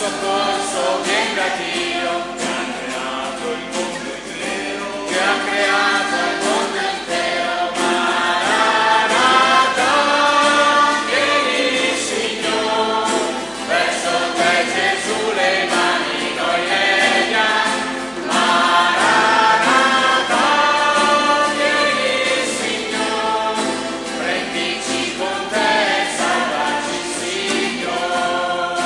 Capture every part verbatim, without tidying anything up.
soccorso vien da Dio, che ha creato il mondo intero, che ha creato il mondo intero. Maranatha, vieni Signore, verso te Gesù le mani noi leghiamo. Maranatha, vieni Signore, prendici con te e salvaci Signore.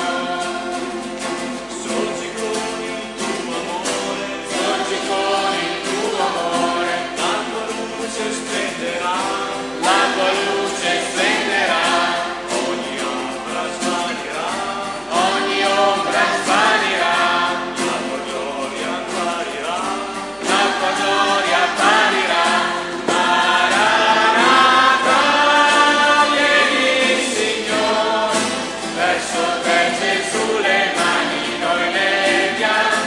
Sorgi con il tuo amore, sorgi con il tuo amore, la tua luce splenderà, la tua luce splenderà, ogni ombra svanirà, ogni ombra svanirà, la tua gloria apparirà, la tua gloria apparirà. Maranatha, vieni Signore, verso te Gesù le mani noi leghiamo.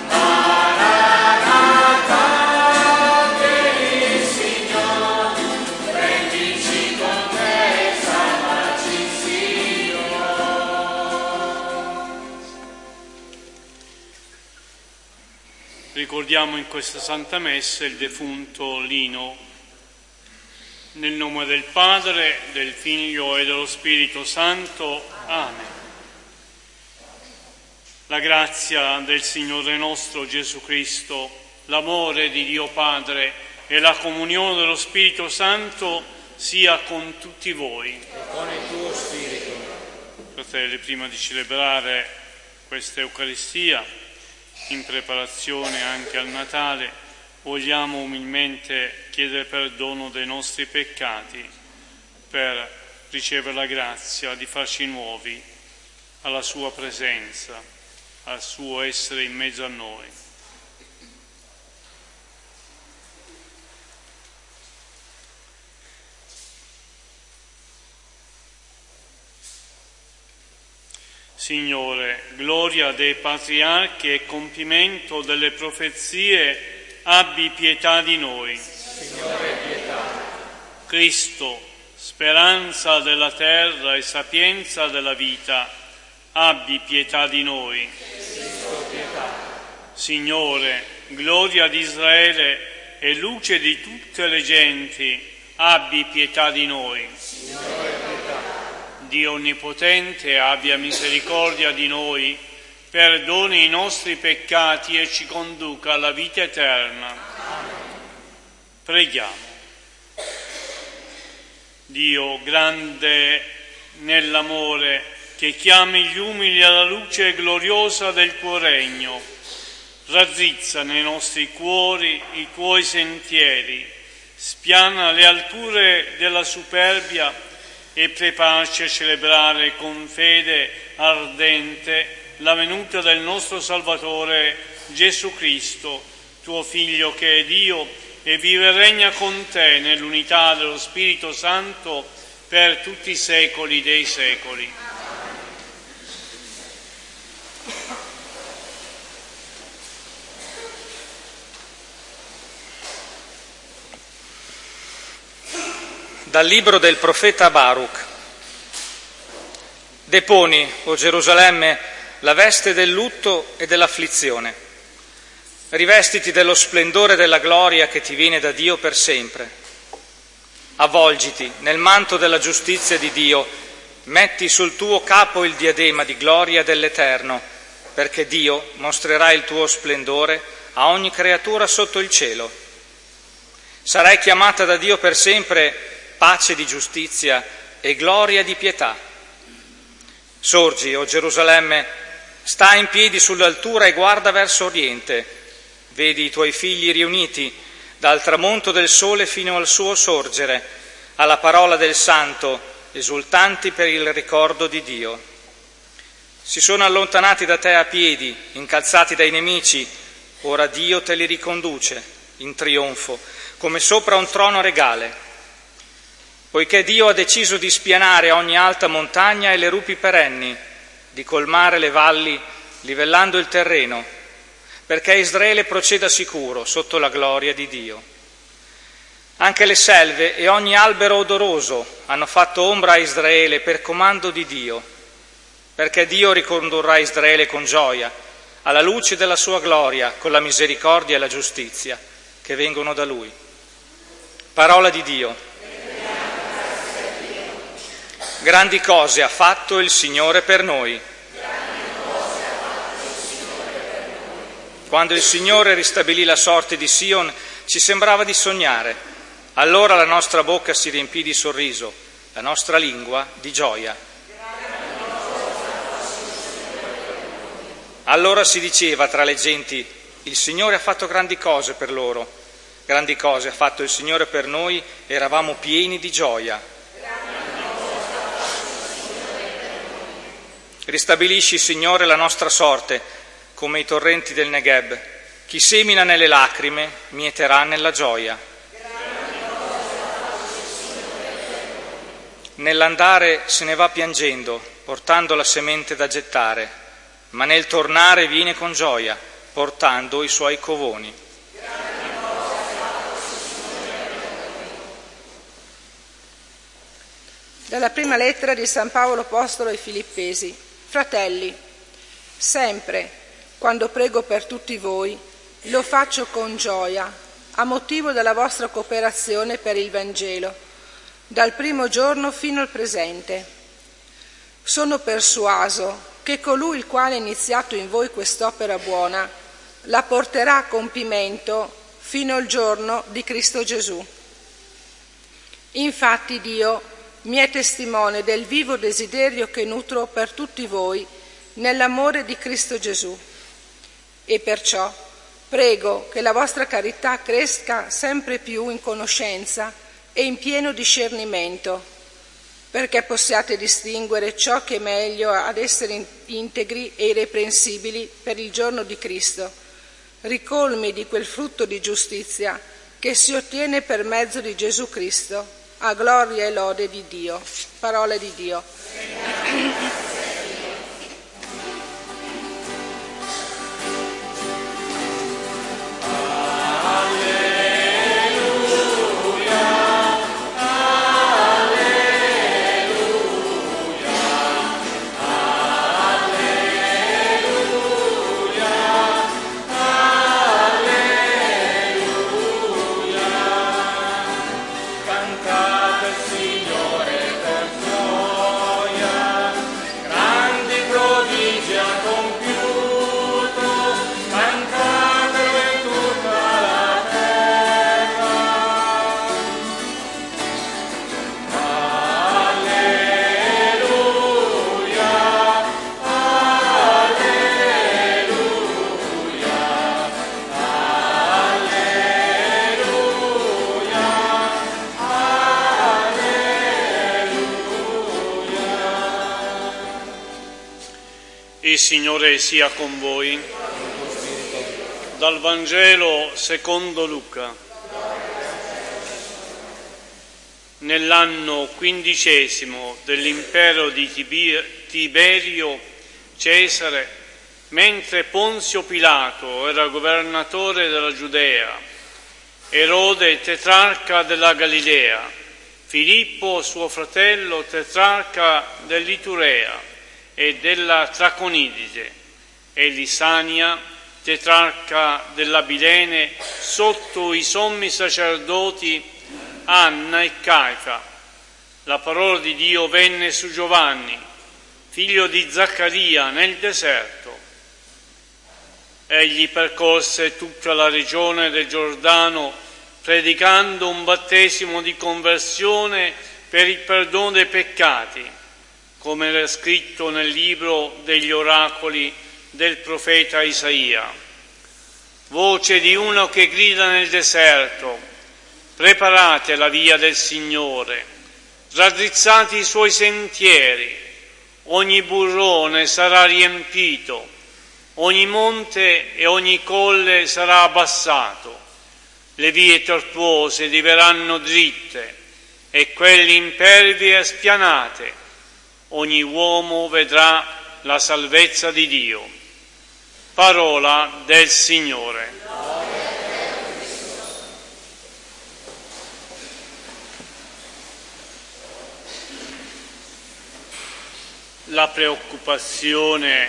Maranatha, vieni Signore, prendici con te e salvaci Signore. Ricordiamo in questa Santa Messa il defunto Lino. Nel nome del Padre, del Figlio e dello Spirito Santo. Amen. La grazia del Signore nostro Gesù Cristo, l'amore di Dio Padre e la comunione dello Spirito Santo sia con tutti voi. E con il tuo spirito. Fratelli, prima di celebrare questa Eucaristia, in preparazione anche al Natale, vogliamo umilmente chiedere perdono dei nostri peccati per ricevere la grazia di farci nuovi alla sua presenza, al suo essere in mezzo a noi. Signore, gloria dei patriarchi e compimento delle profezie, abbi pietà di noi. Signore, pietà. Cristo, speranza della terra e sapienza della vita, abbi pietà di noi. Cristo, pietà. Signore, gloria di Israele e luce di tutte le genti, abbi pietà di noi. Signore, pietà. Dio Onnipotente, abbia misericordia di noi, perdoni i nostri peccati e ci conduca alla vita eterna. Amen. Preghiamo. Dio grande nell'amore, che chiami gli umili alla luce gloriosa del tuo regno, raddrizza nei nostri cuori i tuoi sentieri, spiana le alture della superbia e preparaci a celebrare con fede ardente la venuta del nostro Salvatore Gesù Cristo, tuo Figlio che è Dio e vive e regna con te nell'unità dello Spirito Santo per tutti i secoli dei secoli. Dal libro del profeta Baruch. Deponi, o Gerusalemme, la veste del lutto e dell'afflizione. Rivestiti dello splendore della gloria che ti viene da Dio per sempre. Avvolgiti nel manto della giustizia di Dio, metti sul tuo capo il diadema di gloria dell'Eterno, perché Dio mostrerà il tuo splendore a ogni creatura sotto il cielo. Sarai chiamata da Dio per sempre pace di giustizia e gloria di pietà. Sorgi, o Gerusalemme, sta in piedi sull'altura e guarda verso oriente. Vedi i tuoi figli riuniti dal tramonto del sole fino al suo sorgere, alla parola del Santo, esultanti per il ricordo di Dio. Si sono allontanati da te a piedi, incalzati dai nemici, ora Dio te li riconduce in trionfo, come sopra un trono regale. Poiché Dio ha deciso di spianare ogni alta montagna e le rupi perenni, di colmare le valli, livellando il terreno, perché Israele proceda sicuro sotto la gloria di Dio. Anche le selve e ogni albero odoroso hanno fatto ombra a Israele per comando di Dio. perché Dio ricondurrà Israele con gioia, alla luce della sua gloria, con la misericordia e la giustizia che vengono da Lui. Parola di Dio. Grandi cose ha fatto il Signore per noi. Quando il Signore ristabilì la sorte di Sion, ci sembrava di sognare. Allora la nostra bocca si riempì di sorriso, la nostra lingua di gioia. Allora si diceva tra le genti: il Signore ha fatto grandi cose per loro. Grandi cose ha fatto il Signore per noi, eravamo pieni di gioia. Ristabilisci, Signore, la nostra sorte, come i torrenti del Negev. Chi semina nelle lacrime mieterà nella gioia. Nell'andare se ne va piangendo, portando la semente da gettare, ma nel tornare viene con gioia, portando i suoi covoni. Dalla prima lettera di San Paolo Apostolo ai Filippesi. Fratelli, sempre, quando prego per tutti voi, lo faccio con gioia, a motivo della vostra cooperazione per il Vangelo, dal primo giorno fino al presente. Sono persuaso che colui il quale ha iniziato in voi quest'opera buona la porterà a compimento fino al giorno di Cristo Gesù. Infatti Dio mi è testimone del vivo desiderio che nutro per tutti voi nell'amore di Cristo Gesù. E perciò prego che la vostra carità cresca sempre più in conoscenza e in pieno discernimento, perché possiate distinguere ciò che è meglio ad essere integri e irreprensibili per il giorno di Cristo, ricolmi di quel frutto di giustizia che si ottiene per mezzo di Gesù Cristo, a gloria e lode di Dio. Parola di Dio. Il Signore sia con voi. Dal Vangelo secondo Luca. Nell'anno quindicesimo dell'impero di Tiberio Cesare, mentre Ponzio Pilato era governatore della Giudea, Erode tetrarca della Galilea, Filippo suo fratello tetrarca dell'Iturea e della Traconidide, e Lisania, tetrarca dell'Abilene, sotto i sommi sacerdoti Anna e Caifa. La parola di Dio venne su Giovanni, figlio di Zaccaria, nel deserto. Egli percorse tutta la regione del Giordano, predicando un battesimo di conversione per il perdono dei peccati, come era scritto nel libro degli oracoli del profeta Isaia. Voce di uno che grida nel deserto: preparate la via del Signore, raddrizzate i suoi sentieri, ogni burrone sarà riempito, ogni monte e ogni colle sarà abbassato, le vie tortuose diverranno dritte e quelle impervie spianate. Ogni uomo vedrà la salvezza di Dio. Parola del Signore. la preoccupazione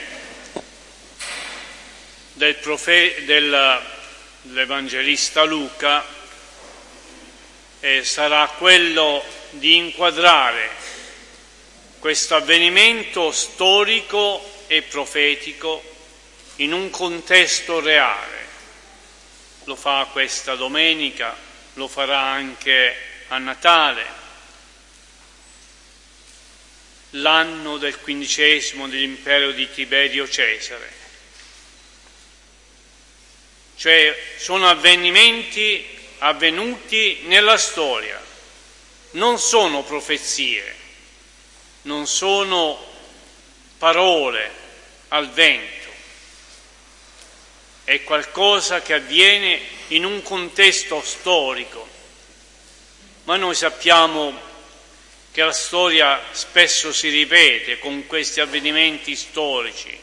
del profe- del, dell'Evangelista Luca eh, sarà quello di inquadrare questo avvenimento storico e profetico in un contesto reale. Lo fa questa domenica, lo farà anche a Natale, l'anno del quindicesimo dell'impero di Tiberio Cesare. Cioè sono avvenimenti avvenuti nella storia, non sono profezie, non sono parole al vento, è qualcosa che avviene in un contesto storico. Ma noi sappiamo che la storia spesso si ripete con questi avvenimenti storici,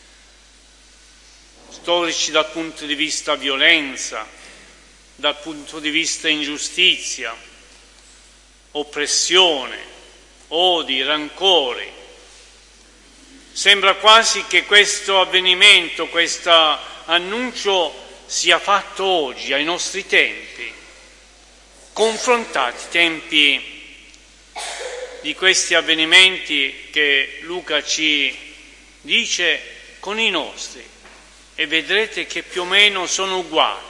storici dal punto di vista violenza, dal punto di vista ingiustizia, oppressione, odi, rancori. Sembra quasi che questo avvenimento, questo annuncio sia fatto oggi, ai nostri tempi, confrontati, tempi di questi avvenimenti che Luca ci dice con i nostri, e vedrete che più o meno sono uguali.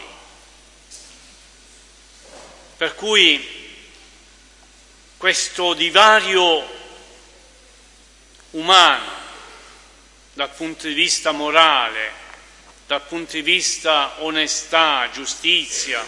Per cui questo divario umano dal punto di vista morale, dal punto di vista onestà, giustizia,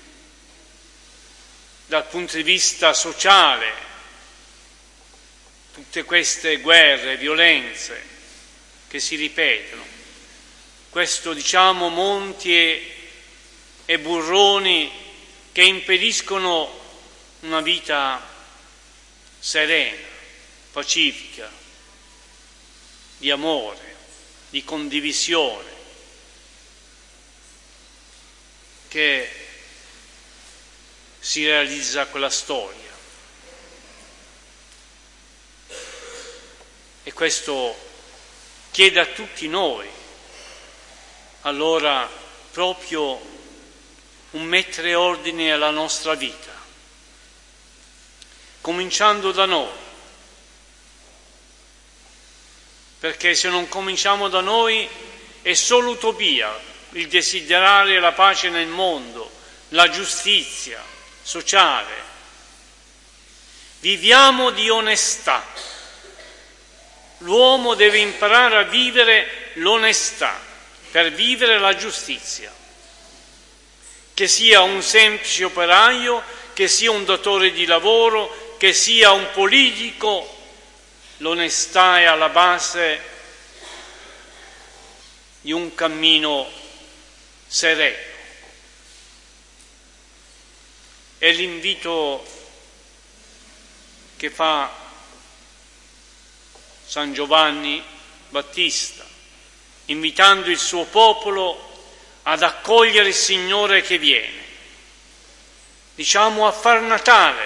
dal punto di vista sociale, tutte queste guerre, violenze che si ripetono, questo diciamo monti e, e burroni che impediscono una vita serena, pacifica, di amore, di condivisione, che si realizza quella storia. E questo chiede a tutti noi, allora, proprio un mettere ordine alla nostra vita, cominciando da noi, perché se non cominciamo da noi è solo utopia il desiderare la pace nel mondo, la giustizia sociale. Viviamo di onestà. L'uomo deve imparare a vivere l'onestà per vivere la giustizia. Che sia un semplice operaio, che sia un datore di lavoro, che sia un politico, l'onestà è alla base di un cammino sereno. È l'invito che fa San Giovanni Battista, invitando il suo popolo ad accogliere il Signore che viene, diciamo a far Natale.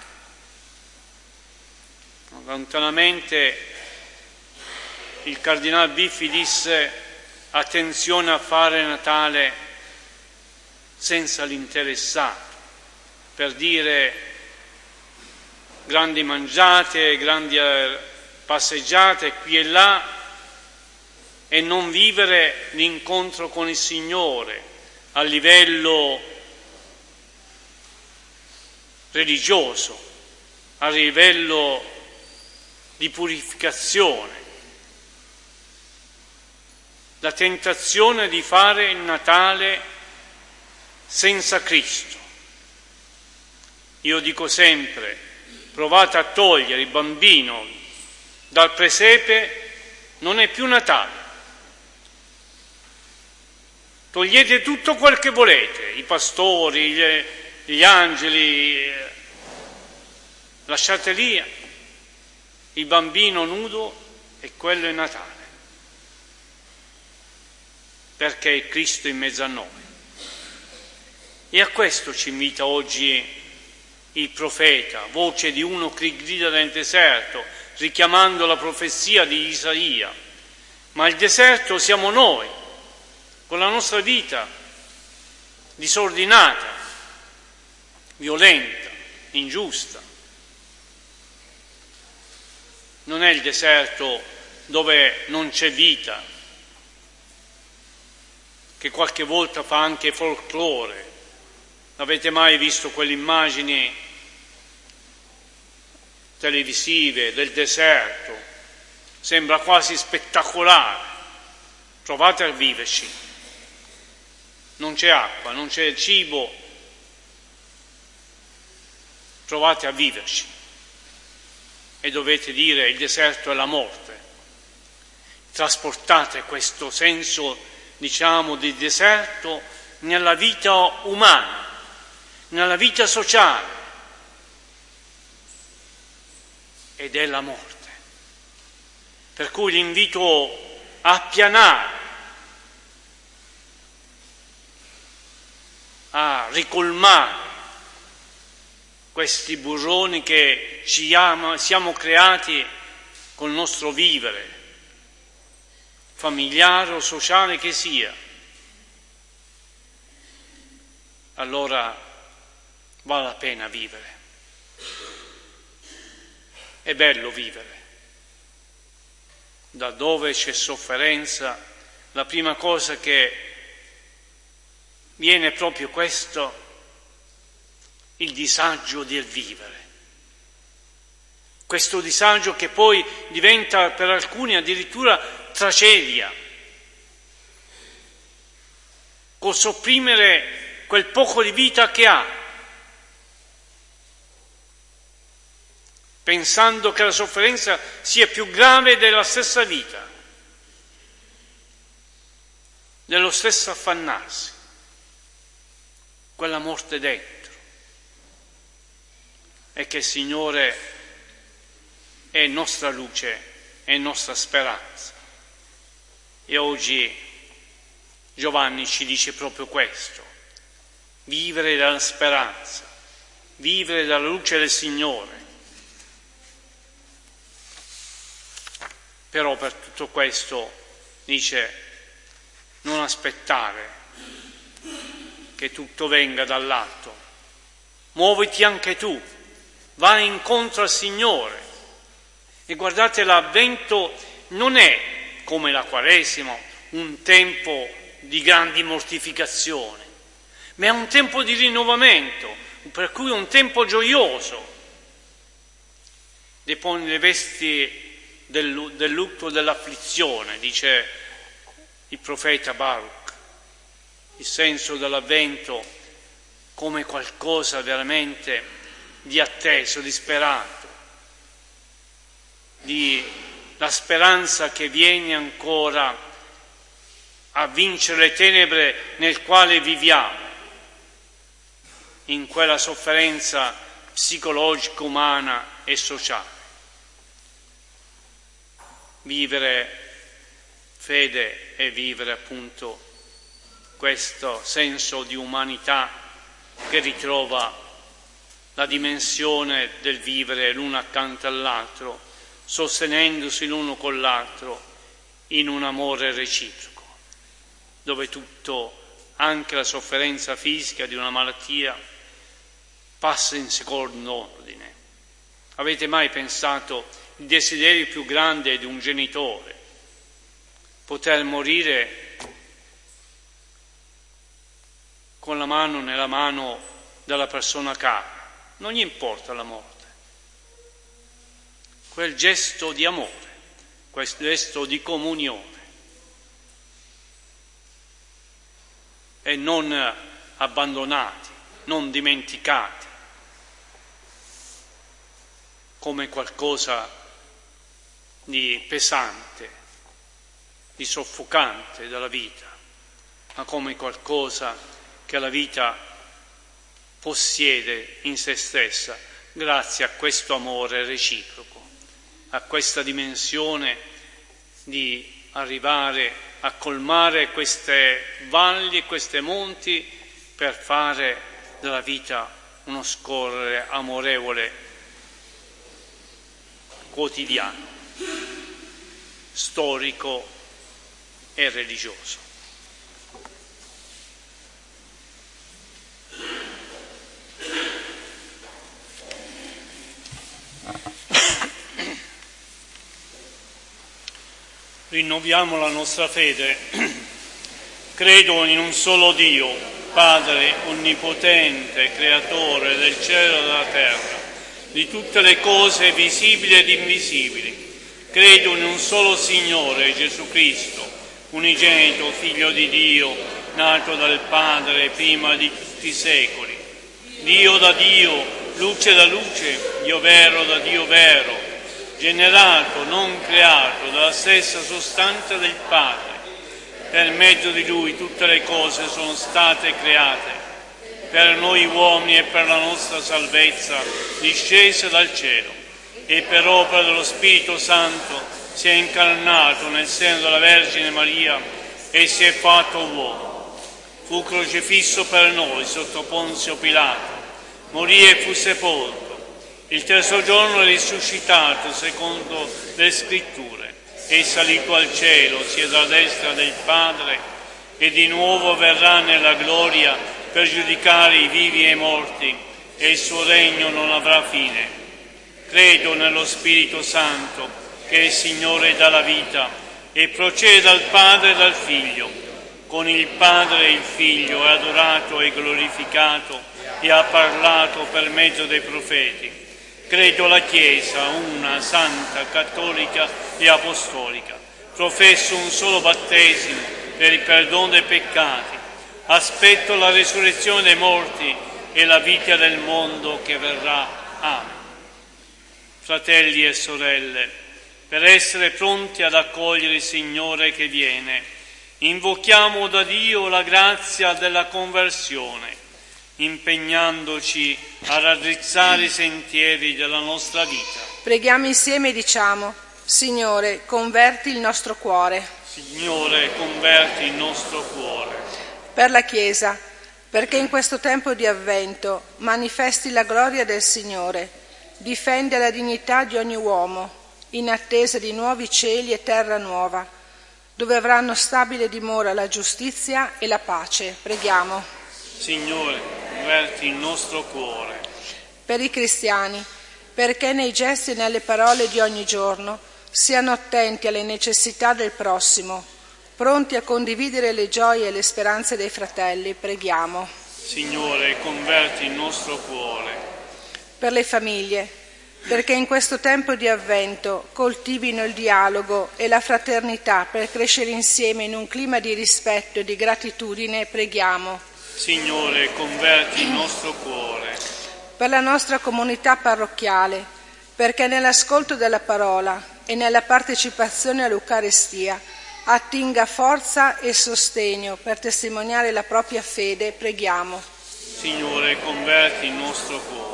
Lontanamente il Cardinal Biffi disse: attenzione a fare Natale senza l'interessato, per dire grandi mangiate, grandi passeggiate qui e là, e non vivere l'incontro con il Signore a livello religioso, a livello di purificazione. La tentazione di fare il Natale senza Cristo. Io dico sempre, provate a togliere il bambino dal presepe, non è più Natale. Togliete tutto quel che volete, i pastori, gli, gli angeli, lasciate lì il bambino nudo e quello è Natale, perché è Cristo in mezzo a noi. E a questo ci invita oggi il profeta, voce di uno che grida nel deserto: richiamando la profezia di Isaia, ma il deserto siamo noi, con la nostra vita disordinata, violenta, ingiusta. Non è il deserto dove non c'è vita, che qualche volta fa anche folklore. Avete mai visto quelle immagini televisive del deserto? Sembra quasi spettacolare. Provate a viverci. Non c'è acqua, non c'è cibo. Provate a viverci. E dovete dire: il deserto è la morte. Trasportate questo senso, diciamo, di deserto nella vita umana, nella vita sociale, ed è la morte. Per cui l'invito a appianare, a ricolmare questi burroni che ci ama, siamo creati col nostro vivere, familiare o sociale che sia, allora vale la pena vivere. È bello vivere. Da dove c'è sofferenza, la prima cosa che viene è proprio questo, il disagio del vivere. Questo disagio che poi diventa per alcuni addirittura tragedia, col sopprimere quel poco di vita che ha, pensando che la sofferenza sia più grave della stessa vita, dello stesso affannarsi, quella morte dentro. E che il Signore è nostra luce, è nostra speranza. E oggi Giovanni ci dice proprio questo: vivere dalla speranza, vivere dalla luce del Signore. Però per tutto questo dice: non aspettare che tutto venga dall'alto, muoviti anche tu, vai incontro al Signore. E guardate, l'Avvento non è come la Quaresima un tempo di grandi mortificazioni, ma è un tempo di rinnovamento, per cui è un tempo gioioso. Depone le vesti del, del lutto, dell'afflizione, dice il profeta Baruch. Il senso dell'Avvento come qualcosa veramente di atteso, di sperato, di la speranza che viene ancora a vincere le tenebre nel quale viviamo, in quella sofferenza psicologica, umana e sociale. Vivere fede e vivere appunto questo senso di umanità che ritrova la dimensione del vivere l'uno accanto all'altro, sostenendosi l'uno con l'altro in un amore reciproco, dove tutto, anche la sofferenza fisica di una malattia, passa in secondo ordine. Avete mai pensato il desiderio più grande di un genitore? Poter morire con la mano nella mano della persona cara. Non gli importa la morte. Quel gesto di amore, quel gesto di comunione. E non abbandonati, non dimenticati, come qualcosa di pesante, di soffocante della vita, ma come qualcosa che la vita possiede in se stessa, grazie a questo amore reciproco, a questa dimensione di arrivare a colmare queste valli e questi monti per fare della vita uno scorrere amorevole quotidiano, storico e religioso. Rinnoviamo la nostra fede. Credo in un solo Dio, Padre onnipotente, creatore del cielo e della terra, di tutte le cose visibili ed invisibili. Credo in un solo Signore, Gesù Cristo, unigenito Figlio di Dio, nato dal Padre prima di tutti i secoli. Dio da Dio, luce da luce, Dio vero da Dio vero, generato, non creato, dalla stessa sostanza del Padre. Per mezzo di Lui tutte le cose sono state create, per noi uomini e per la nostra salvezza, discese dal cielo, e per opera dello Spirito Santo si è incarnato nel seno della Vergine Maria e si è fatto uomo. Fu crocifisso per noi sotto Ponzio Pilato, morì e fu sepolto. Il terzo giorno è risuscitato secondo le Scritture, è salito al cielo, siede alla destra del Padre e di nuovo verrà nella gloria per giudicare i vivi e i morti, e il suo regno non avrà fine. Credo nello Spirito Santo, che è il Signore dalla vita e procede dal Padre e dal Figlio. Con il Padre e il Figlio è adorato e glorificato e ha parlato per mezzo dei profeti. Credo la Chiesa, una, santa, cattolica e apostolica. Professo un solo battesimo per il perdono dei peccati. Aspetto la risurrezione dei morti e la vita del mondo che verrà. Amen. Fratelli e sorelle, per essere pronti ad accogliere il Signore che viene, invochiamo da Dio la grazia della conversione, impegnandoci a raddrizzare i sentieri della nostra vita. Preghiamo insieme e diciamo: Signore, converti il nostro cuore. Signore, converti il nostro cuore. Per la Chiesa, perché in questo tempo di avvento manifesti la gloria del Signore, difende la dignità di ogni uomo, in attesa di nuovi cieli e terra nuova, dove avranno stabile dimora la giustizia e la pace. Preghiamo. Signore, converti il nostro cuore. Per i cristiani, perché nei gesti e nelle parole di ogni giorno siano attenti alle necessità del prossimo, pronti a condividere le gioie e le speranze dei fratelli. Preghiamo. Signore, converti il nostro cuore. Per le famiglie, perché in questo tempo di avvento coltivino il dialogo e la fraternità per crescere insieme in un clima di rispetto e di gratitudine. Preghiamo. Signore, converti il nostro cuore. Per la nostra comunità parrocchiale, perché nell'ascolto della parola e nella partecipazione all'Eucaristia attinga forza e sostegno per testimoniare la propria fede. Preghiamo. Signore, converti il nostro cuore.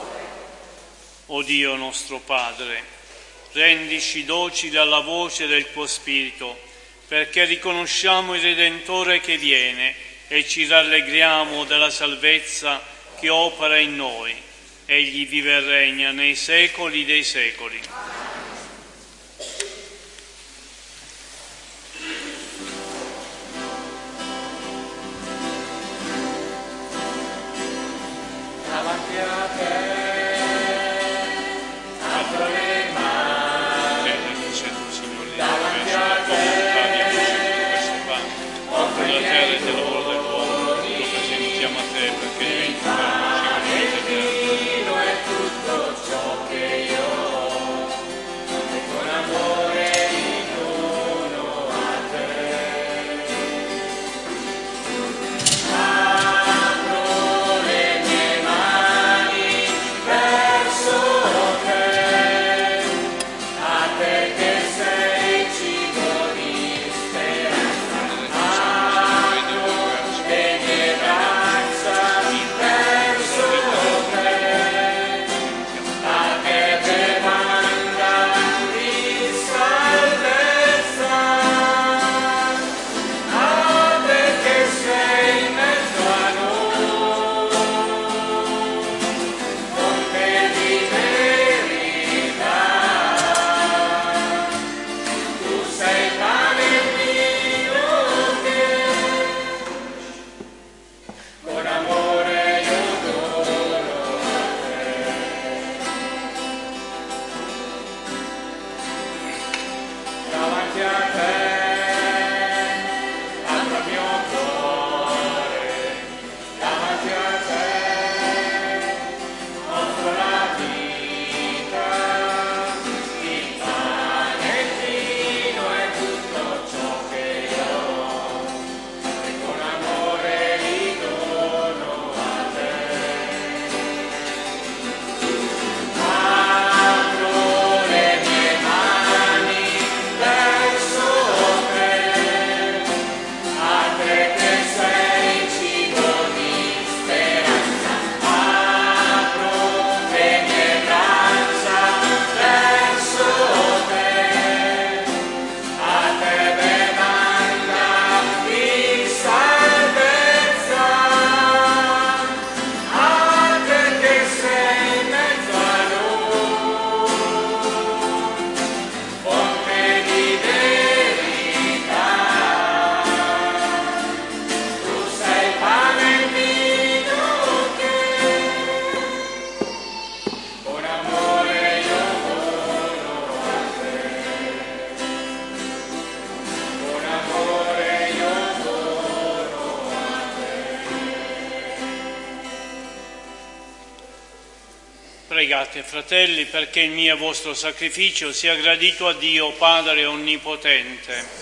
O Dio nostro Padre, rendici docili alla voce del tuo Spirito, perché riconosciamo il Redentore che viene e ci rallegriamo della salvezza che opera in noi. Egli vive e regna nei secoli dei secoli. Davanti a te apro le mani, davanti a te offro i miei doni, presentiamo a te perché diventi pane e vino è tutto ciò che io ho. Pregate, fratelli, perché il mio e vostro sacrificio sia gradito a Dio Padre Onnipotente.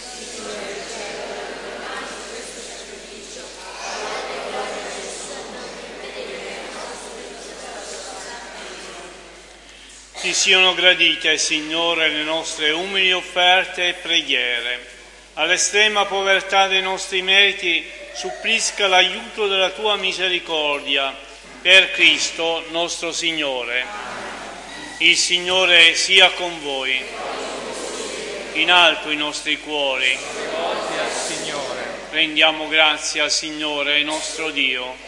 Ti siano gradite, Signore, le nostre umili offerte e preghiere. All'estrema povertà dei nostri meriti supplisca l'aiuto della tua misericordia. Per Cristo nostro Signore. Il Signore sia con voi. In alto i nostri cuori. Rivolti al Signore. Rendiamo grazie al Signore, nostro Dio.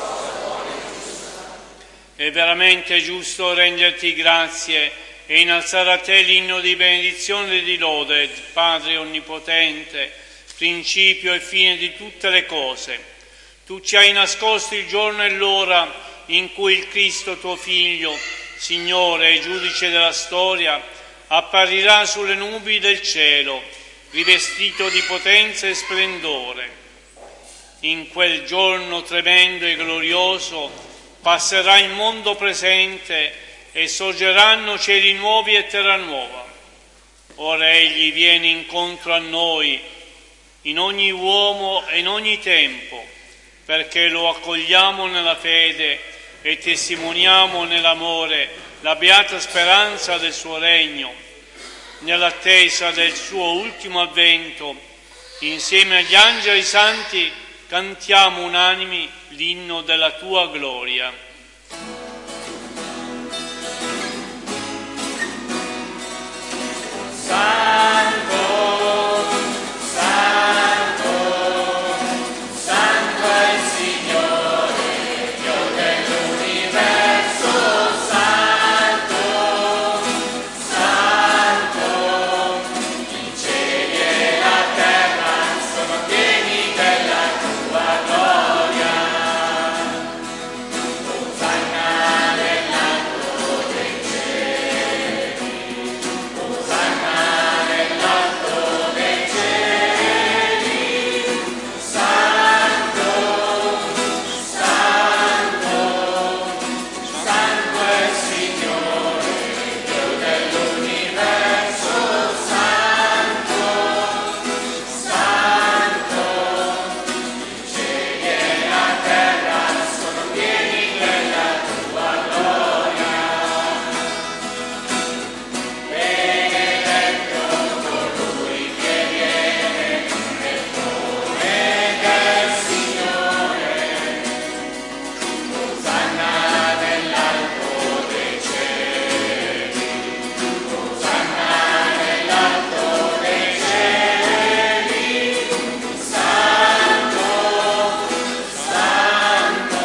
È veramente giusto renderti grazie e innalzare a te l'inno di benedizione e di lode, Padre Onnipotente, principio e fine di tutte le cose. Tu ci hai nascosto il giorno e l'ora in cui il Cristo tuo Figlio, Signore e Giudice della storia, apparirà sulle nubi del cielo, rivestito di potenza e splendore. In quel giorno tremendo e glorioso passerà il mondo presente e sorgeranno cieli nuovi e terra nuova. Ora Egli viene incontro a noi, in ogni uomo e in ogni tempo, perché lo accogliamo nella fede e testimoniamo nell'amore la beata speranza del suo regno. Nell'attesa del suo ultimo avvento, insieme agli angeli santi, cantiamo unanimi l'inno della tua gloria. Santo, Santo, Santo è il Signore, Dio dell'universo. Santo, Santo, i cieli e la terra sono pieni della tua gloria. Osanna nell'alto dei cieli, Osanna nell'alto dei cieli. Santo, Santo, Santo è il Signore, Dio dell'universo. Santo, Santo, i cieli e la terra sono pieni della tua gloria. Benedetto colui che viene nel nome del Signore. Osanna nell'alto dei cieli, Osanna nell'alto dei cieli. Santo, Santo,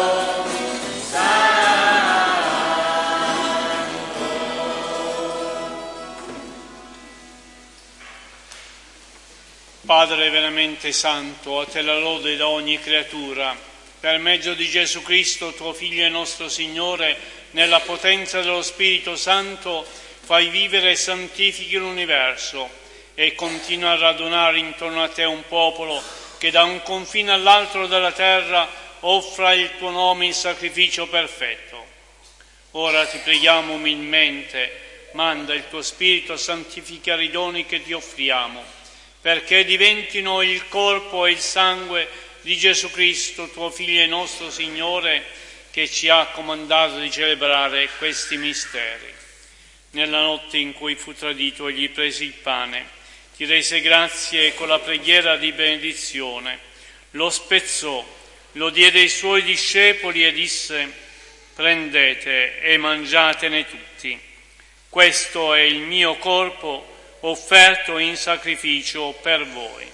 Padre veramente santo, a te la lode da ogni creatura, per mezzo di Gesù Cristo, tuo Figlio e nostro Signore, nella potenza dello Spirito Santo, fai vivere e santifichi l'universo e continua a radunare intorno a te un popolo che da un confine all'altro della terra offra il tuo nome in sacrificio perfetto. Ora ti preghiamo umilmente, manda il tuo Spirito a santificare i doni che ti offriamo, perché diventino il corpo e il sangue di Gesù Cristo, tuo Figlio e nostro Signore, che ci ha comandato di celebrare questi misteri. Nella notte in cui fu tradito, egli prese il pane, ti rese grazie con la preghiera di benedizione, lo spezzò, lo diede ai suoi discepoli e disse: prendete e mangiatene tutti. Questo è il mio corpo offerto in sacrificio per voi.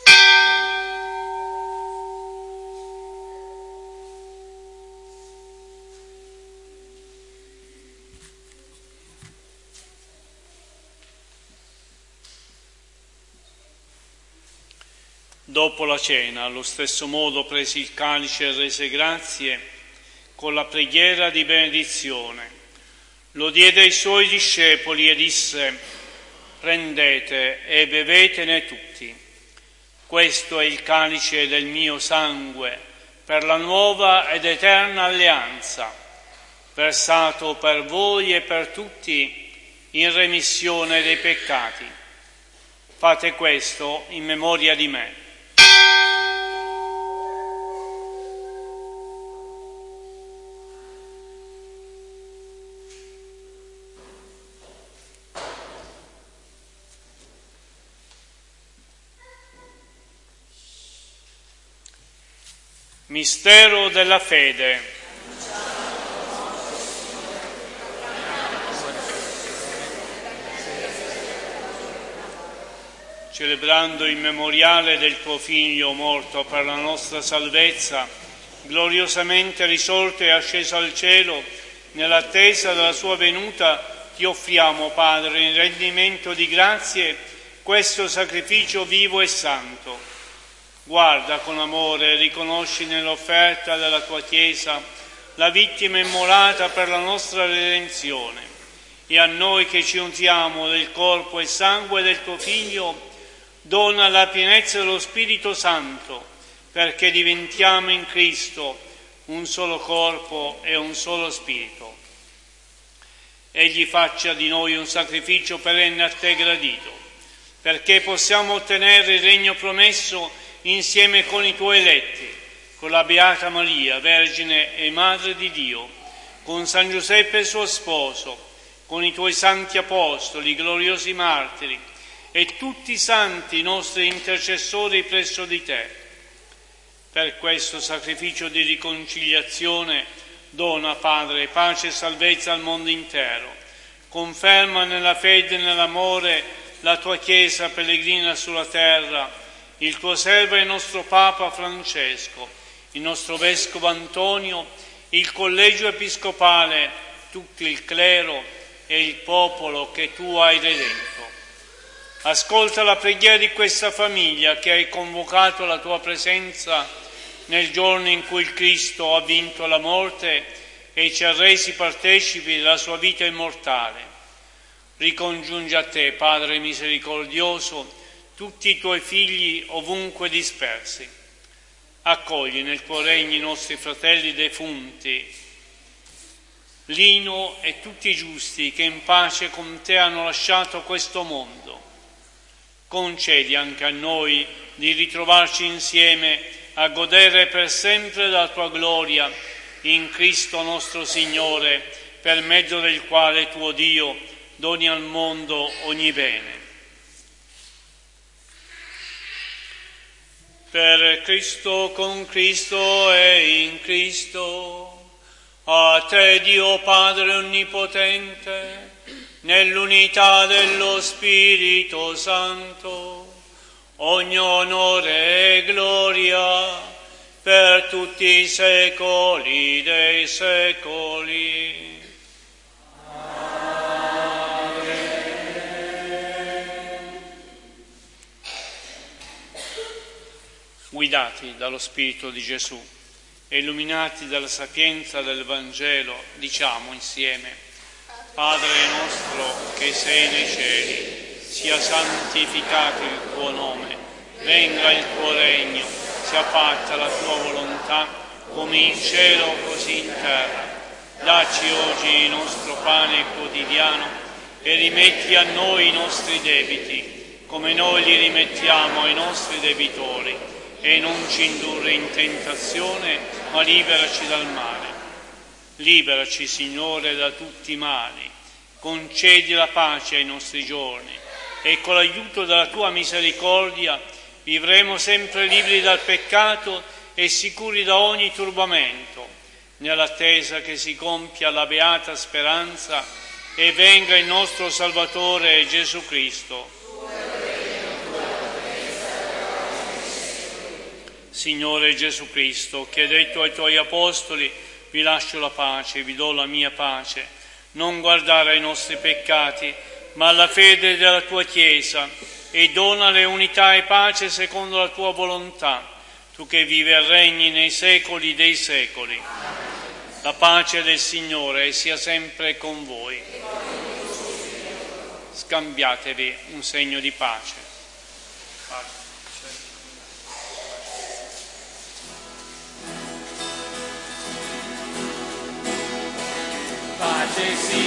Dopo la cena, allo stesso modo, prese il calice e rese grazie con la preghiera di benedizione. Lo diede ai suoi discepoli e disse: prendete e bevetene tutti. Questo è il calice del mio sangue per la nuova ed eterna alleanza, versato per voi e per tutti in remissione dei peccati. Fate questo in memoria di me. Mistero della fede. Celebrando il memoriale del tuo Figlio morto per la nostra salvezza, gloriosamente risorto e asceso al cielo, nell'attesa della sua venuta, ti offriamo, Padre, in rendimento di grazie, questo sacrificio vivo e santo. Guarda con amore e riconosci nell'offerta della tua Chiesa la vittima immolata per la nostra redenzione, e a noi che ci untiamo del corpo e sangue del tuo Figlio dona la pienezza dello Spirito Santo, perché diventiamo in Cristo un solo corpo e un solo Spirito. Egli faccia di noi un sacrificio perenne a te gradito, perché possiamo ottenere il regno promesso insieme con i tuoi eletti, con la Beata Maria, Vergine e Madre di Dio, con San Giuseppe suo sposo, con i tuoi santi apostoli, gloriosi martiri e tutti i santi nostri intercessori presso di te. Per questo sacrificio di riconciliazione dona, Padre, pace e salvezza al mondo intero. Conferma nella fede e nell'amore la tua Chiesa pellegrina sulla terra, il tuo servo e il nostro Papa Francesco, il nostro Vescovo Antonio, il Collegio Episcopale, tutto il clero e il popolo che tu hai redento. Ascolta la preghiera di questa famiglia che hai convocato alla tua presenza nel giorno in cui il Cristo ha vinto la morte e ci ha resi partecipi della sua vita immortale. Ricongiungi a te, Padre misericordioso, tutti i tuoi figli ovunque dispersi. Accogli nel tuo regno i nostri fratelli defunti, Lino e tutti i giusti che in pace con te hanno lasciato questo mondo. Concedi anche a noi di ritrovarci insieme a godere per sempre della tua gloria in Cristo nostro Signore, per mezzo del quale tuo Dio doni al mondo ogni bene. Per Cristo, con Cristo e in Cristo, a te Dio Padre Onnipotente, nell'unità dello Spirito Santo, ogni onore e gloria per tutti i secoli dei secoli. Guidati dallo Spirito di Gesù e illuminati dalla sapienza del Vangelo, diciamo insieme: Padre nostro che sei nei cieli, sia santificato il tuo nome, venga il tuo regno, sia fatta la tua volontà, come in cielo così in terra. Dacci oggi il nostro pane quotidiano e rimetti a noi i nostri debiti, come noi li rimettiamo ai nostri debitori. E non ci indurre in tentazione, ma liberaci dal male. Liberaci, Signore, da tutti i mali. Concedi la pace ai nostri giorni e con l'aiuto della tua misericordia vivremo sempre liberi dal peccato e sicuri da ogni turbamento, nell'attesa che si compia la beata speranza e venga il nostro Salvatore Gesù Cristo. Signore Gesù Cristo, che hai detto ai tuoi apostoli: vi lascio la pace, vi do la mia pace, non guardare ai nostri peccati, ma alla fede della tua Chiesa, e donale unità e pace secondo la tua volontà, tu che vivi e regni nei secoli dei secoli. La pace del Signore sia sempre con voi. Scambiatevi un segno di pace.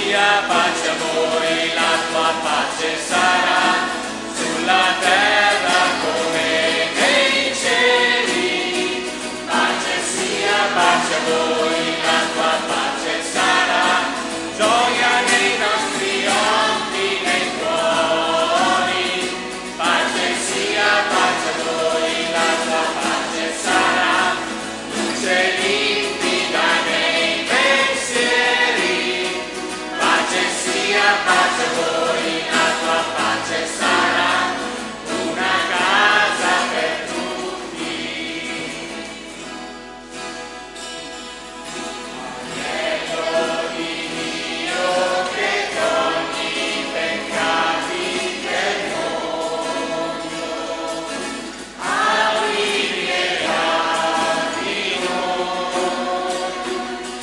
sia pace a voi, la tua pace sarà sulla terra come nei cieli. Pace sia pace a voi, la tua pace sarà gioia nei nostri occhi, nei cuori. Pace sia pace a voi, la tua pace sarà luce limpida nei pensieri. Pace sia pace a voi, la tua pace sarà una casa per tutti. Agnello di Dio che togli i peccati del mondo, arriverà di noi.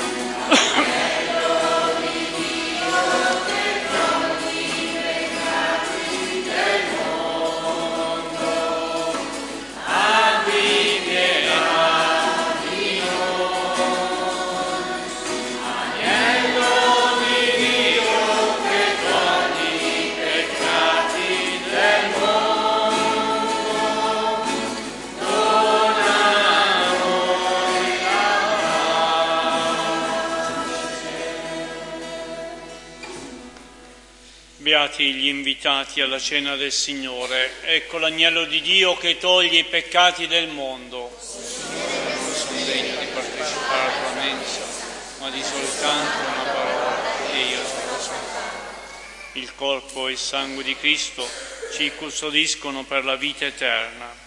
Agnello di Dio che togli i peccati del mondo, arriverà di noi. Agnello di Dio che togli i peccati del mondo, dona a noi Beati gli invitati alla cena del Signore. Ecco l'agnello di Dio che toglie i peccati del mondo. Non sono degno di partecipare alla tua mensa, ma di soltanto una parola e io sarò salvato. Il corpo e il sangue di Cristo ci custodiscono per la vita eterna.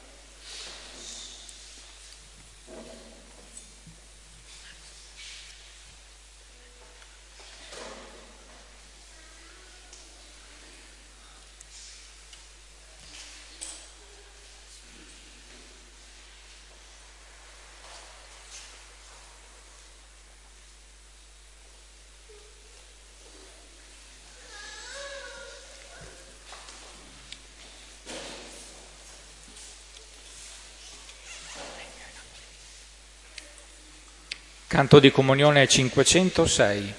Canto di comunione cinquecentosei.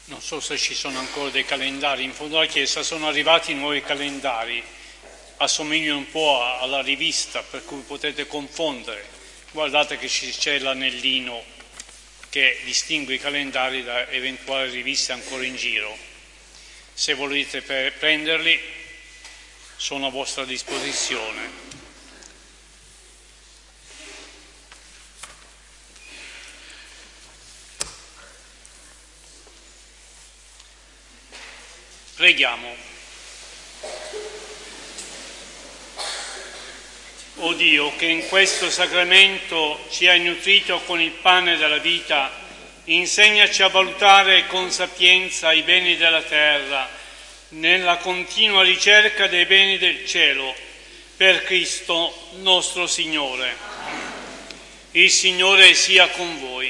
Non so se ci sono ancora dei calendari, in fondo alla chiesa sono arrivati nuovi calendari, assomigliano un po' alla rivista, per cui potete confondere. Guardate che c'è l'anellino che distingue i calendari da eventuali riviste ancora in giro. Se volete prenderli, sono a vostra disposizione. Preghiamo. O Dio, che in questo sacramento ci hai nutrito con il pane della vita, insegnaci a valutare con sapienza i beni della terra, nella continua ricerca dei beni del cielo, per Cristo nostro Signore. Il Signore sia con voi.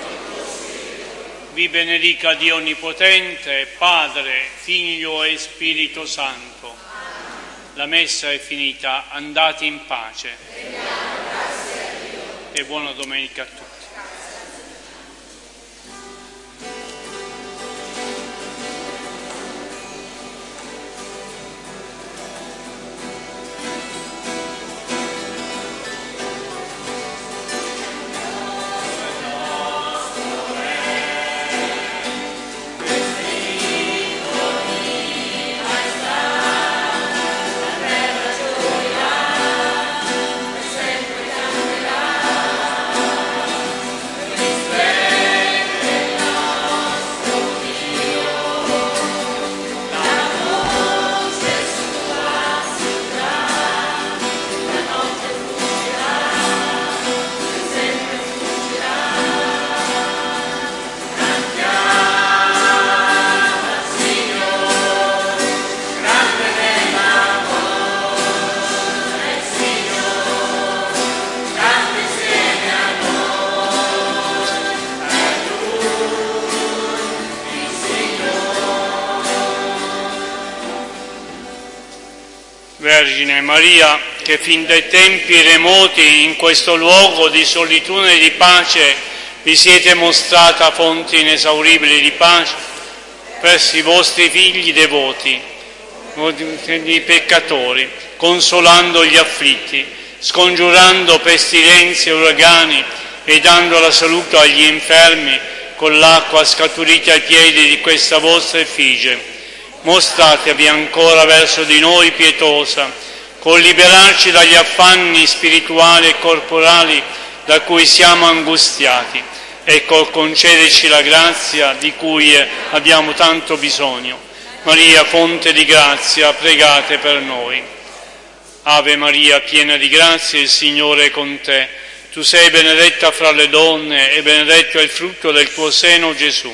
Vi benedica Dio Onnipotente, Padre, Figlio e Spirito Santo. La messa è finita, andate in pace. E buona domenica a tutti. Vergine Maria, che fin dai tempi remoti in questo luogo di solitudine e di pace vi siete mostrata fonti inesauribili di pace verso i vostri figli devoti, i peccatori, consolando gli afflitti, scongiurando pestilenze e uragani e dando la salute agli infermi con l'acqua scaturita ai piedi di questa vostra effigie. Mostratevi ancora verso di noi pietosa, col liberarci dagli affanni spirituali e corporali da cui siamo angustiati e col concederci la grazia di cui abbiamo tanto bisogno. Maria, fonte di grazia, pregate per noi. Ave Maria, piena di grazia, il Signore è con te. Tu sei benedetta fra le donne e benedetto è il frutto del tuo seno, Gesù.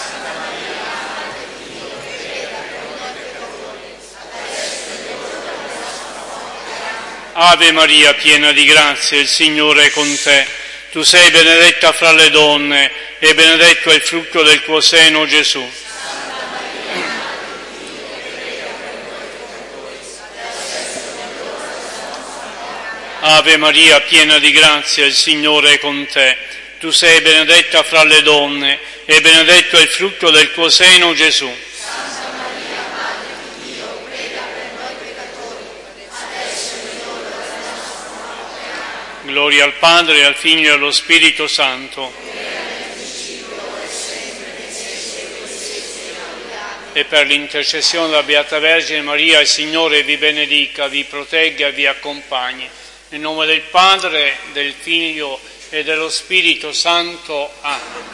Ave Maria, piena di grazia, il Signore è con te. Tu sei benedetta fra le donne e benedetto è il frutto del tuo seno, Gesù. Ave Maria, piena di grazia, il Signore è con te. Tu sei benedetta fra le donne e benedetto è il frutto del tuo seno, Gesù. Gloria al Padre, al Figlio e allo Spirito Santo. E per l'intercessione della Beata Vergine Maria, il Signore vi benedica, vi protegga e vi accompagni. Nel nome del Padre, del Figlio e dello Spirito Santo. Amen.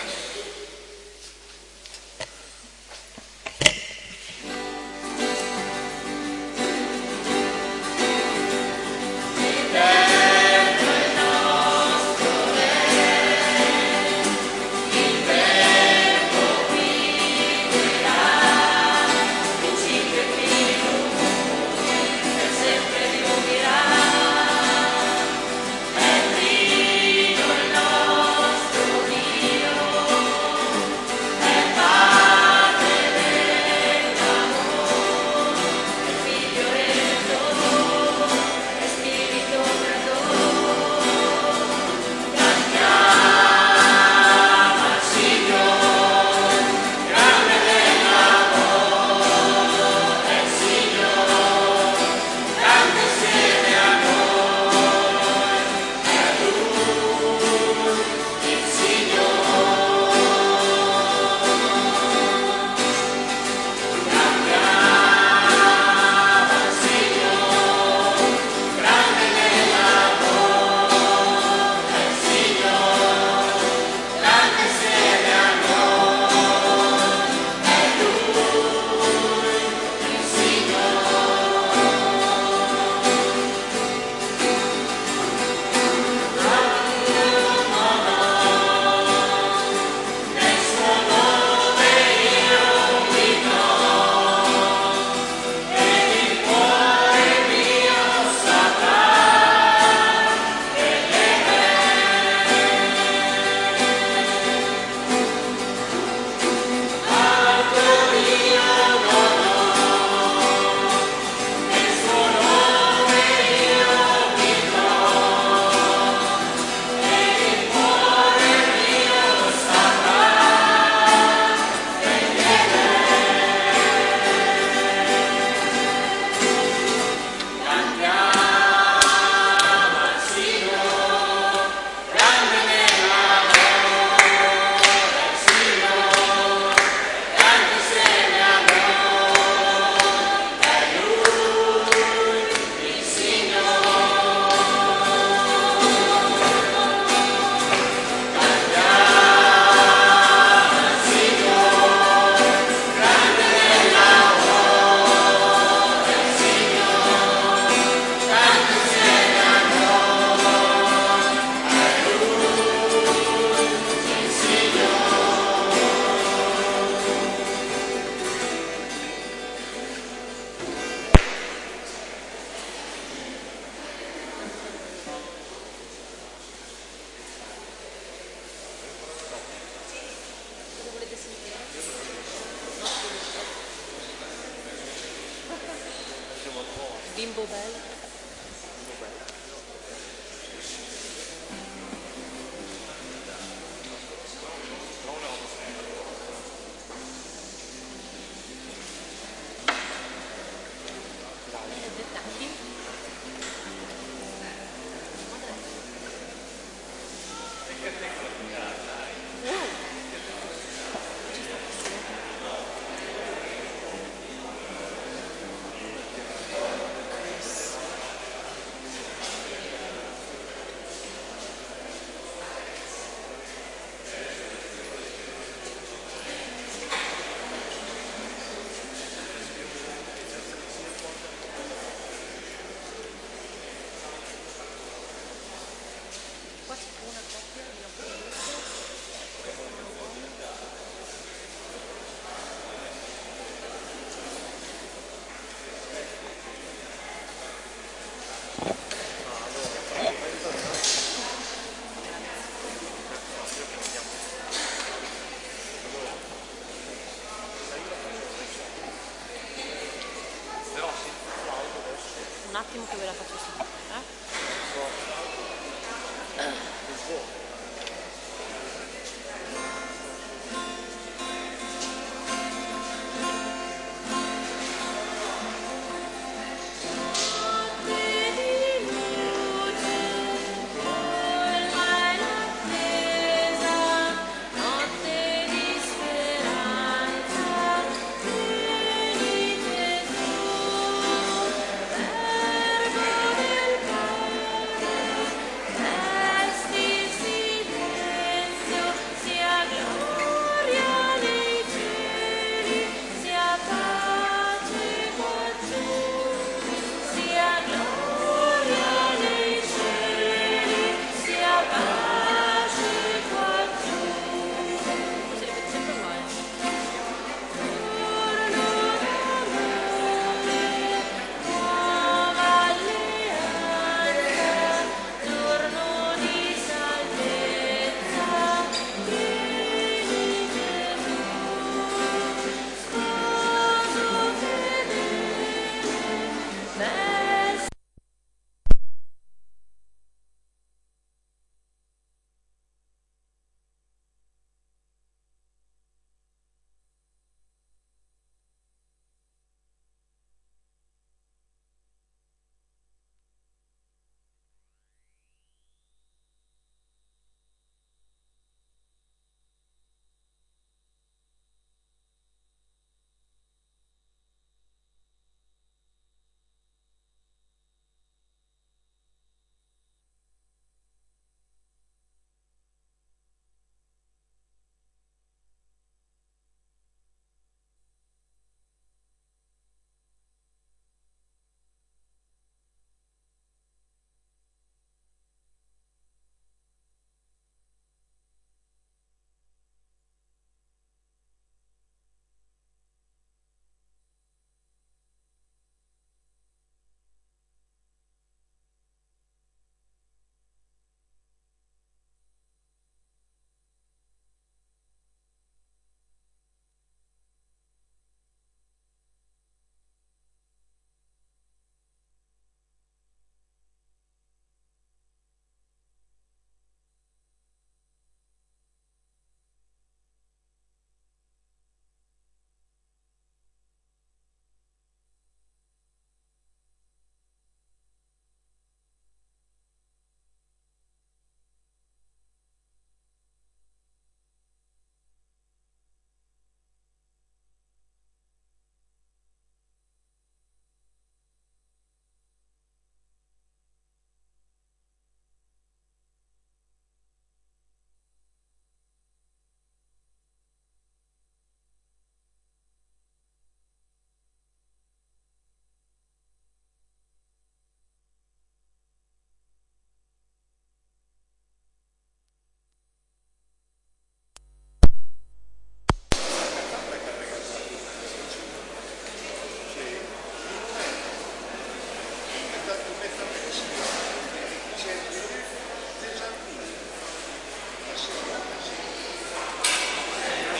Bimbo bello. Un attimo che ve la faccio sentire, eh?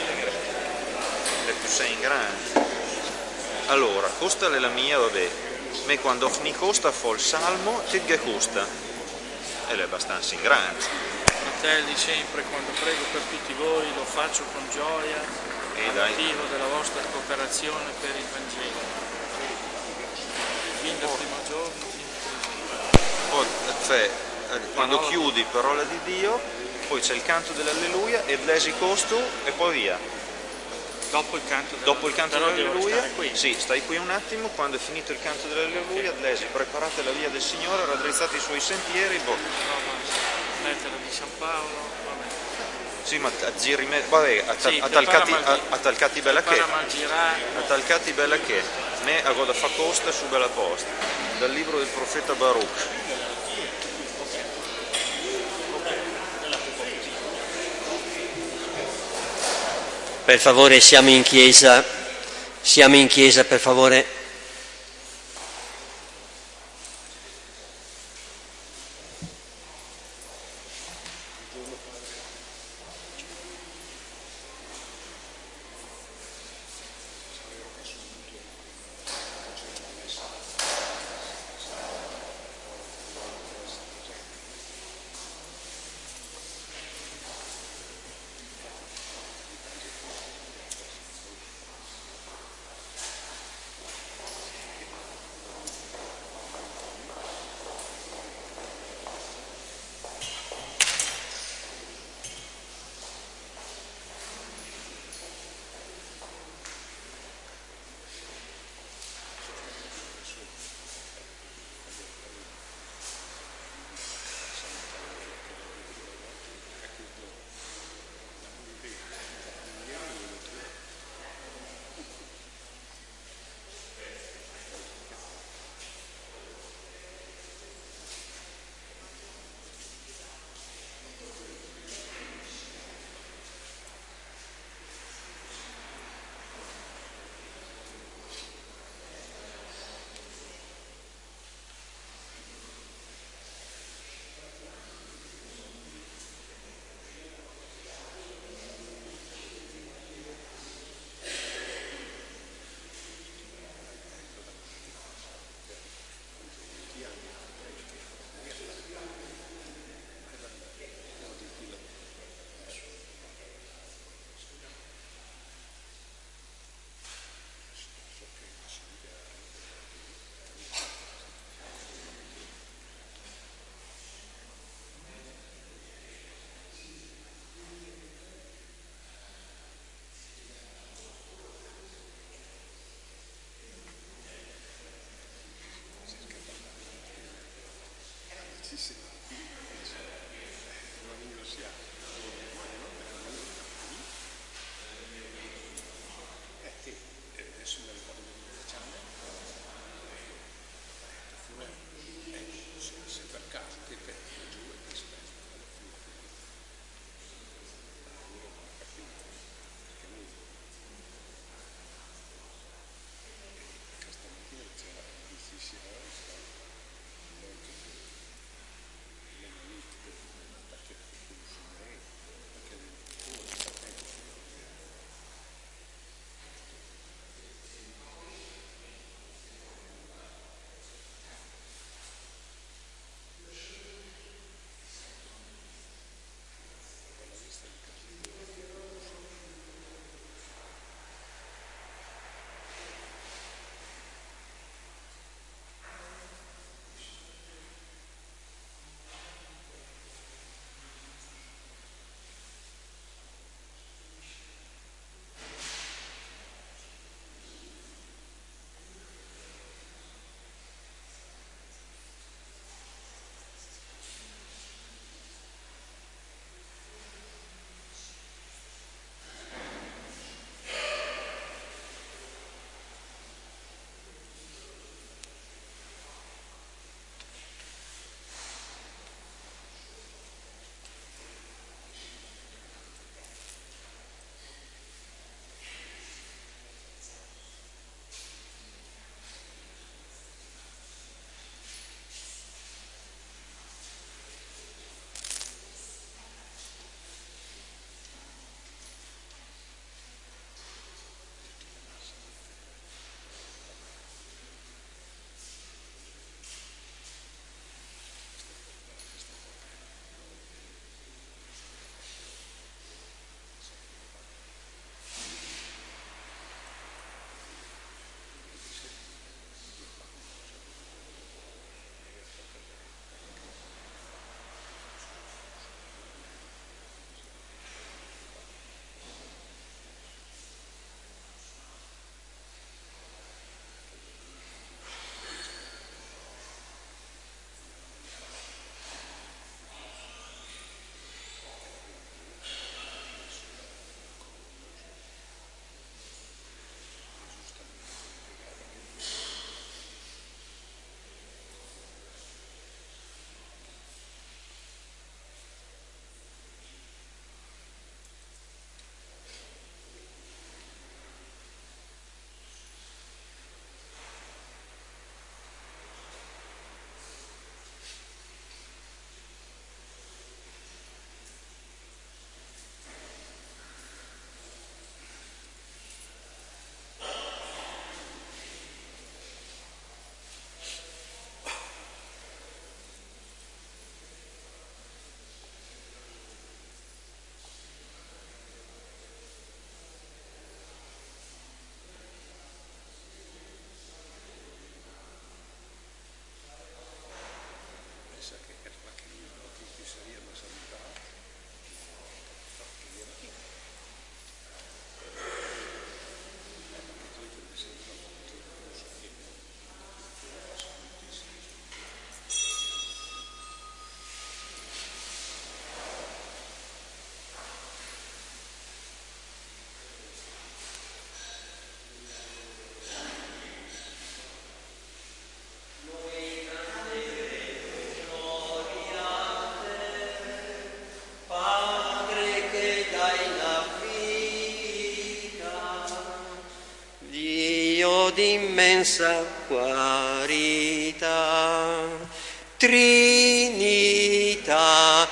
Sei in grande. Allora, questa è la mia, vabbè, me quando ni costa fa il salmo, ti che costa. E è abbastanza in grande. Fratelli, sempre quando prego per tutti voi lo faccio con gioia E a dai. motivo della vostra cooperazione per il Vangelo. Fin dal primo giorno fino Poi, cioè, eh, quando chiudi parola di Dio, poi c'è il canto dell'alleluia e blesi costo e poi via. dopo il canto dell'alleluia. Dopo il canto Però devo dell'alleluia, restare qui. sì, stai qui un attimo, quando è finito il canto dell'alleluia, blesi, preparate la via del Signore, raddrizzate i suoi sentieri, boh. No, ma lettera di San Paolo, vabbè. Sì, ma a giri me, vabbè, a, Sì, a, talcati, prepara a, a talcati bella che, Prepara mal girare. a talcati bella che, me a goda fa costa su bella posta, dal libro del profeta Baruch. Per favore, siamo in chiesa, siamo in chiesa, per favore. Dio d'immensa carità, Trinità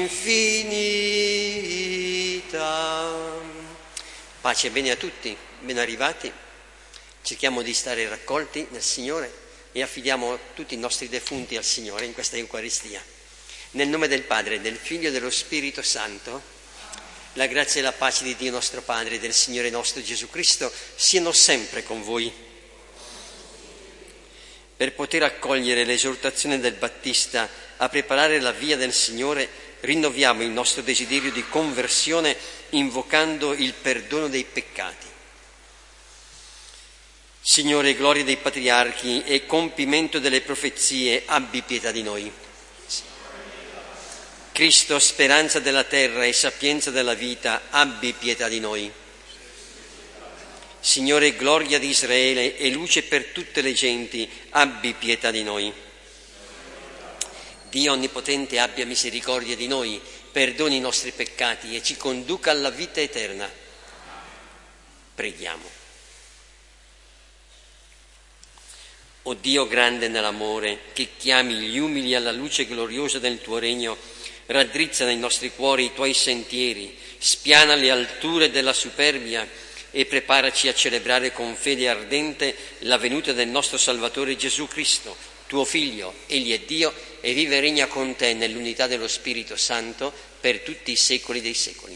infinita. Pace e bene a tutti, ben arrivati. Cerchiamo di stare raccolti nel Signore e affidiamo tutti i nostri defunti al Signore in questa Eucaristia. Nel nome del Padre, del Figlio e dello Spirito Santo, la grazia e la pace di Dio nostro Padre e del Signore nostro Gesù Cristo siano sempre con voi. Per poter accogliere l'esortazione del Battista a preparare la via del Signore, rinnoviamo il nostro desiderio di conversione invocando il perdono dei peccati. Signore, gloria dei patriarchi e compimento delle profezie, abbi pietà di noi. Cristo, speranza della terra e sapienza della vita, abbi pietà di noi. Signore, gloria di Israele e luce per tutte le genti, abbi pietà di noi. Dio Onnipotente abbia misericordia di noi, perdoni i nostri peccati e ci conduca alla vita eterna. Preghiamo. O Dio grande nell'amore, che chiami gli umili alla luce gloriosa del tuo regno, raddrizza nei nostri cuori i tuoi sentieri, spiana le alture della superbia e preparaci a celebrare con fede ardente la venuta del nostro Salvatore Gesù Cristo, tuo Figlio. Egli è Dio e vive e regna con te nell'unità dello Spirito Santo per tutti i secoli dei secoli.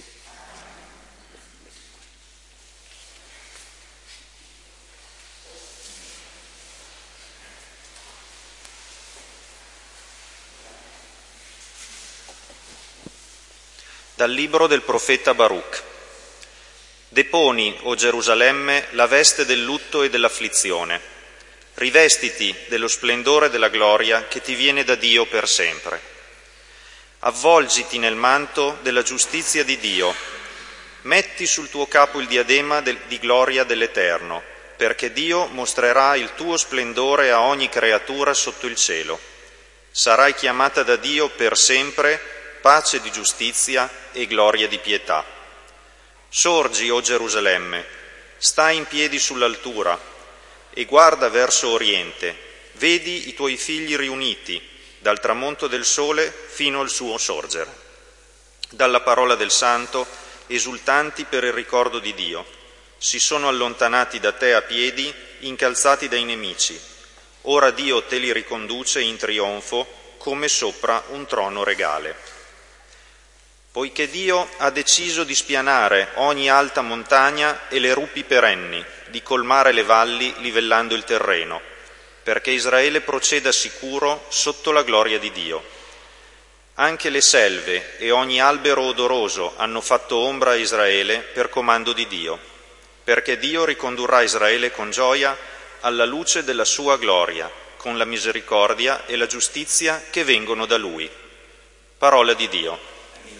Dal libro del profeta Baruch. Deponi, o Gerusalemme, la veste del lutto e dell'afflizione. Rivestiti dello splendore della gloria che ti viene da Dio per sempre. Avvolgiti nel manto della giustizia di Dio. Metti sul tuo capo il diadema del, di gloria dell'Eterno, perché Dio mostrerà il tuo splendore a ogni creatura sotto il cielo. Sarai chiamata da Dio per sempre, pace di giustizia e gloria di pietà. Sorgi, o Gerusalemme, stai in piedi sull'altura e guarda verso oriente, vedi i tuoi figli riuniti dal tramonto del sole fino al suo sorgere. Dalla parola del Santo, esultanti per il ricordo di Dio, si sono allontanati da te a piedi, incalzati dai nemici. Ora Dio te li riconduce in trionfo come sopra un trono regale. Poiché Dio ha deciso di spianare ogni alta montagna e le rupi perenni, di colmare le valli livellando il terreno, perché Israele proceda sicuro sotto la gloria di Dio. Anche le selve e ogni albero odoroso hanno fatto ombra a Israele per comando di Dio, perché Dio ricondurrà Israele con gioia alla luce della sua gloria, con la misericordia e la giustizia che vengono da Lui. Parola di Dio.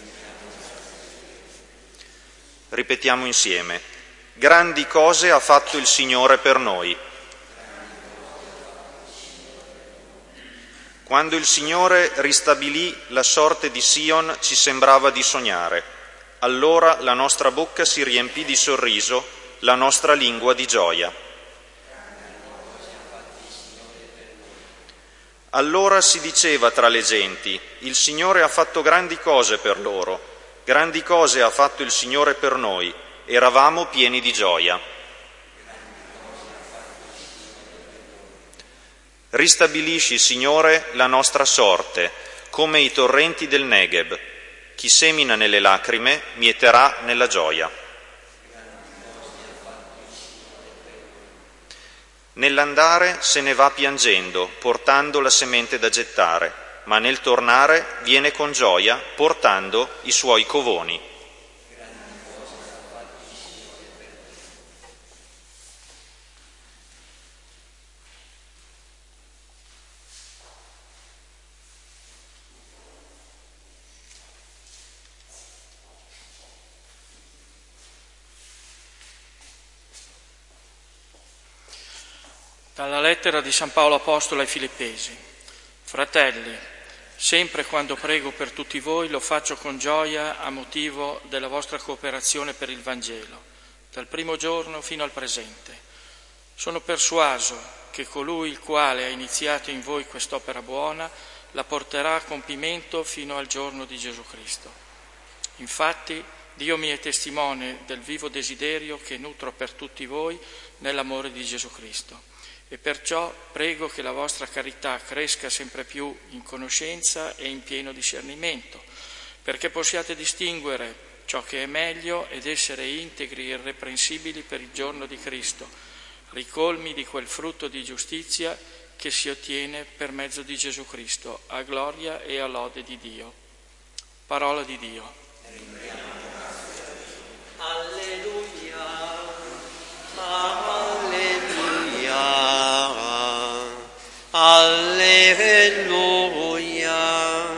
Ripetiamo insieme. Grandi cose ha fatto il Signore per noi. Quando il Signore ristabilì la sorte di Sion ci sembrava di sognare. Allora la nostra bocca si riempì di sorriso, la nostra lingua di gioia. Allora si diceva tra le genti, il Signore ha fatto grandi cose per loro. Grandi cose ha fatto il Signore per noi, eravamo pieni di gioia. Ristabilisci, Signore, la nostra sorte, come i torrenti del Negev. Chi semina nelle lacrime mieterà nella gioia. Nell'andare se ne va piangendo, portando la semente da gettare, ma nel tornare viene con gioia portando i suoi covoni. Dalla lettera di San Paolo Apostolo ai Filippesi. Fratelli, sempre quando prego per tutti voi lo faccio con gioia a motivo della vostra cooperazione per il Vangelo, dal primo giorno fino al presente. Sono persuaso che colui il quale ha iniziato in voi quest'opera buona la porterà a compimento fino al giorno di Gesù Cristo. Infatti, Dio mi è testimone del vivo desiderio che nutro per tutti voi nell'amore di Gesù Cristo, e perciò prego che la vostra carità cresca sempre più in conoscenza e in pieno discernimento, perché possiate distinguere ciò che è meglio ed essere integri e irreprensibili per il giorno di Cristo, ricolmi di quel frutto di giustizia che si ottiene per mezzo di Gesù Cristo, a gloria e a lode di Dio. Parola di Dio. Alleluia, alleluia, alleluia.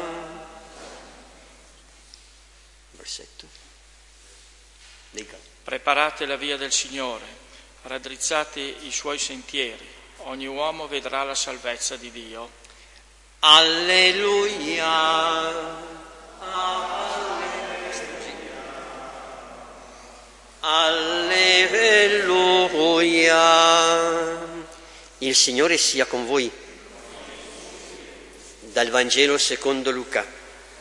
Versetto. Dica. Preparate la via del Signore, raddrizzate i suoi sentieri, ogni uomo vedrà la salvezza di Dio. Alleluia, alleluia. Il Signore sia con voi. Dal Vangelo secondo Luca.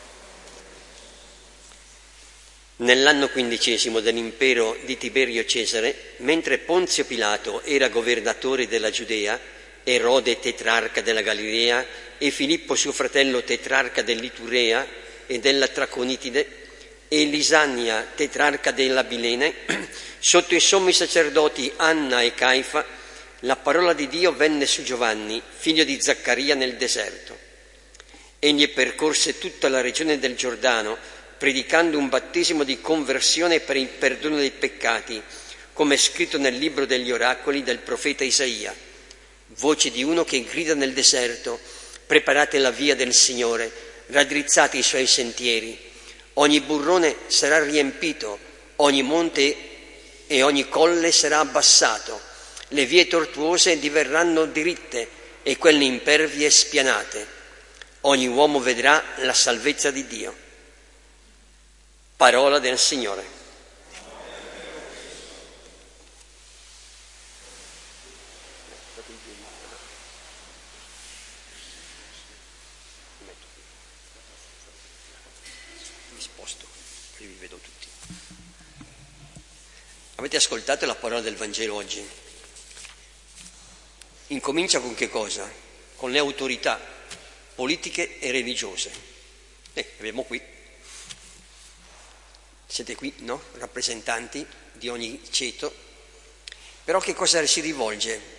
Nell'anno quindicesimo dell'impero di Tiberio Cesare, mentre Ponzio Pilato era governatore della Giudea, Erode tetrarca della Galilea e Filippo suo fratello tetrarca dell'Iturea e della Traconitide e Lisania tetrarca della Bilene, sotto i sommi sacerdoti Anna e Caifa, la parola di Dio venne su Giovanni, figlio di Zaccaria, nel deserto. Egli percorse tutta la regione del Giordano, predicando un battesimo di conversione per il perdono dei peccati, come è scritto nel libro degli oracoli del profeta Isaia. Voce di uno che grida nel deserto: preparate la via del Signore, raddrizzate i suoi sentieri. Ogni burrone sarà riempito, ogni monte e ogni colle sarà abbassato, le vie tortuose diverranno diritte e quelle impervie spianate. Ogni uomo vedrà la salvezza di Dio. Parola del Signore. Mi sposto, qui vi vedo tutti. Avete ascoltato la parola del Vangelo oggi? Incomincia con che cosa? Con le autorità politiche e religiose. Eh, abbiamo qui. Siete qui, no? Rappresentanti di ogni ceto. Però che cosa si rivolge?